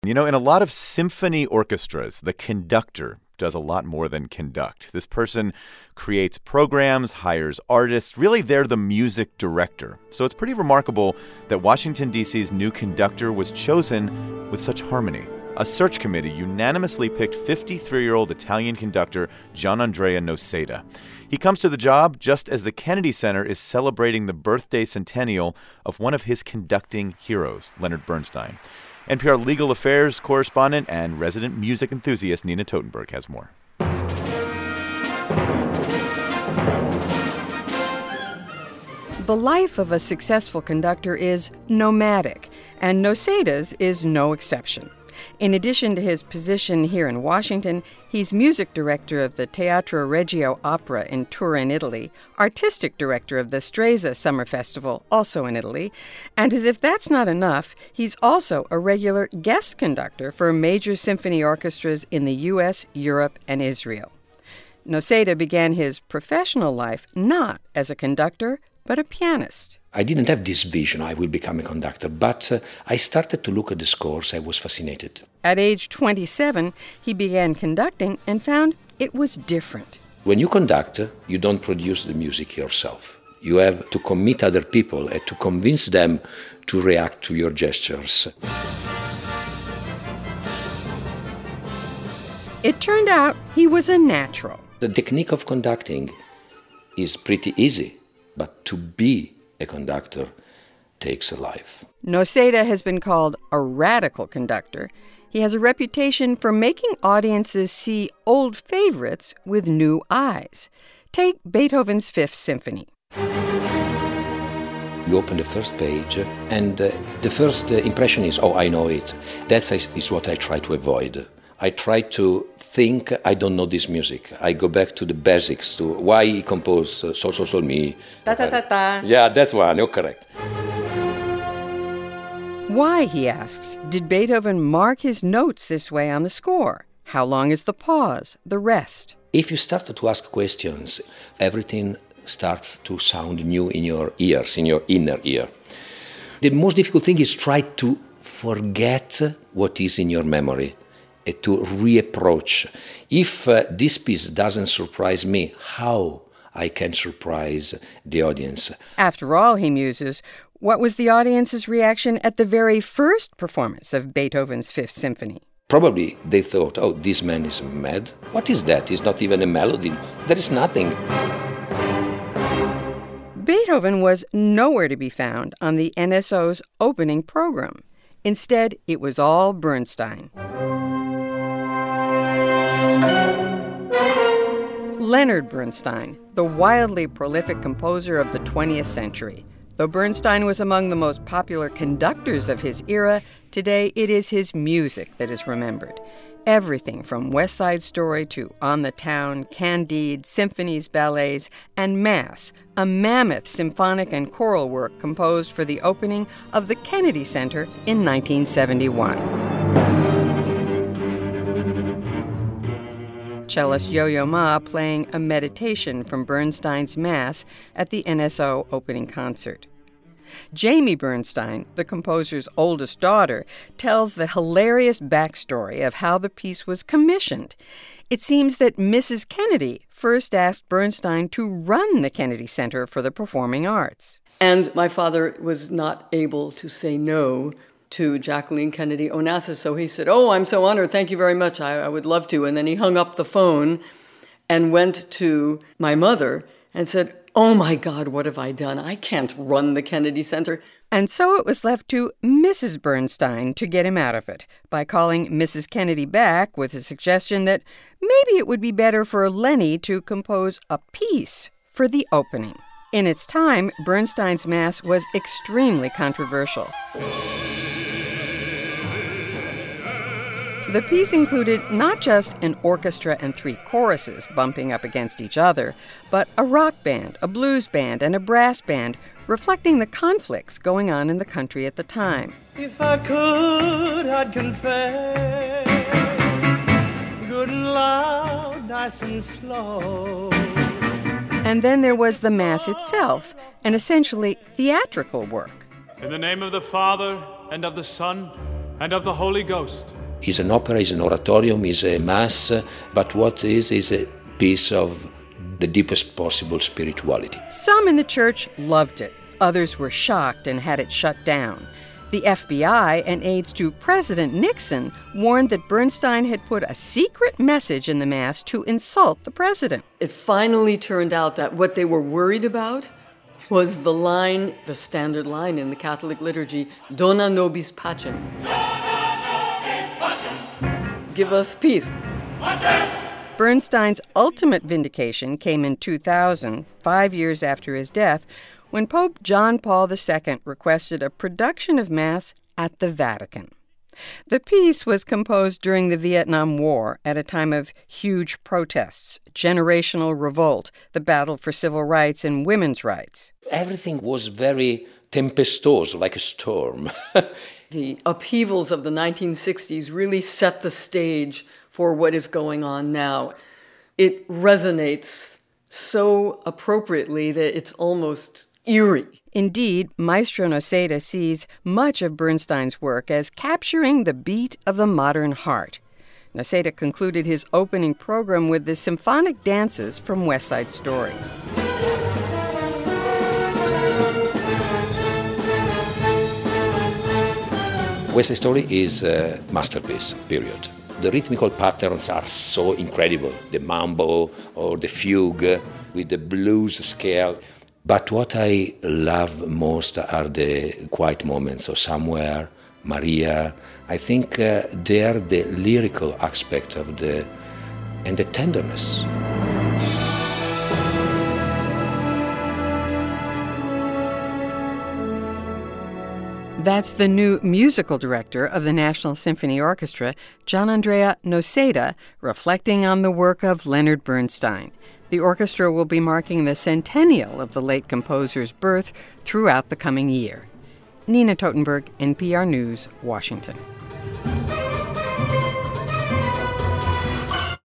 You know, in a lot of symphony orchestras, the conductor does a lot more than conduct. This person creates programs, hires artists. Really, they're the music director. So it's pretty remarkable that Washington, D.C.'s new conductor was chosen with such harmony. A search committee unanimously picked 53-year-old Italian conductor Gianandrea Noseda. He comes to the job just as the Kennedy Center is celebrating the birthday centennial of one of his conducting heroes, Leonard Bernstein. NPR Legal Affairs correspondent and resident music enthusiast Nina Totenberg has more. The life of a successful conductor is nomadic, and Noseda's is no exception. In addition to his position here in Washington, he's music director of the Teatro Regio Opera in Turin, Italy, artistic director of the Stresa Summer Festival, also in Italy, and as if that's not enough, he's also a regular guest conductor for major symphony orchestras in the U.S., Europe, and Israel. Noseda began his professional life not as a conductor, but a pianist. I didn't have this vision, I will become a conductor, but I started to look at the scores. I was fascinated. At age 27, he began conducting and found it was different. When you conduct, you don't produce the music yourself. You have to commit other people and to convince them to react to your gestures. It turned out he was a natural. The technique of conducting is pretty easy, but to be a conductor takes a life. Noseda has been called a radical conductor. He has a reputation for making audiences see old favorites with new eyes. Take Beethoven's Fifth Symphony. You open the first page, and the first impression is, oh, I know it. That is what I try to avoid. I try to think I don't know this music. I go back to the basics, to why he composed Sol, Sol, Sol, Mi. Ta, ta, ta, ta. Yeah, that's one, you're correct. Why, he asks, did Beethoven mark his notes this way on the score? How long is the pause, the rest? If you start to ask questions, everything starts to sound new in your ears, in your inner ear. The most difficult thing is try to forget what is in your memory, to reapproach. If this piece doesn't surprise me, how I can surprise the audience? After all, he muses, what was the audience's reaction at the very first performance of Beethoven's Fifth Symphony? Probably they thought, oh, this man is mad. What is that? It's not even a melody. There is nothing. Beethoven was nowhere to be found on the NSO's opening program. Instead, it was all Bernstein. Leonard Bernstein, the wildly prolific composer of the 20th century. Though Bernstein was among the most popular conductors of his era, today it is his music that is remembered. Everything from West Side Story to On the Town, Candide, symphonies, ballets, and Mass, a mammoth symphonic and choral work composed for the opening of the Kennedy Center in 1971. Cellist Yo-Yo Ma playing a meditation from Bernstein's Mass at the NSO opening concert. Jamie Bernstein, the composer's oldest daughter, tells the hilarious backstory of how the piece was commissioned. It seems that Mrs. Kennedy first asked Bernstein to run the Kennedy Center for the Performing Arts. And my father was not able to say no to Jacqueline Kennedy Onassis, so he said, oh, I'm so honored, thank you very much, I would love to. And then he hung up the phone and went to my mother and said, oh my God, what have I done? I can't run the Kennedy Center. And so it was left to Mrs. Bernstein to get him out of it by calling Mrs. Kennedy back with a suggestion that maybe it would be better for Lenny to compose a piece for the opening. In its time, Bernstein's Mass was extremely controversial. The piece included not just an orchestra and three choruses bumping up against each other, but a rock band, a blues band, and a brass band, reflecting the conflicts going on in the country at the time. If I could, I'd confess, good and loud, nice and slow. And then there was the Mass itself, an essentially theatrical work. In the name of the Father, and of the Son, and of the Holy Ghost. It's an opera, it's an oratorium, it's a mass, but what is a piece of the deepest possible spirituality. Some in the church loved it. Others were shocked and had it shut down. The FBI and aides to President Nixon warned that Bernstein had put a secret message in the Mass to insult the president. It finally turned out that what they were worried about was the line, the standard line in the Catholic liturgy, Dona nobis pacem. Give us peace. Bernstein's ultimate vindication came in 2000, 5 years after his death, when Pope John Paul II requested a production of Mass at the Vatican. The piece was composed during the Vietnam War at a time of huge protests, generational revolt, the battle for civil rights and women's rights. Everything was very tempestuous, like a storm. The upheavals of the 1960s really set the stage for what is going on now. It resonates so appropriately that it's almost eerie. Indeed, Maestro Noseda sees much of Bernstein's work as capturing the beat of the modern heart. Noseda concluded his opening program with the symphonic dances from West Side Story. West Side Story is a masterpiece, period. The rhythmical patterns are so incredible, the mambo or the fugue with the blues scale. But what I love most are the quiet moments, so Somewhere, Maria. I think they are the lyrical aspect of and the tenderness. That's the new musical director of the National Symphony Orchestra, Gianandrea Noseda, reflecting on the work of Leonard Bernstein. The orchestra will be marking the centennial of the late composer's birth throughout the coming year. Nina Totenberg, NPR News, Washington.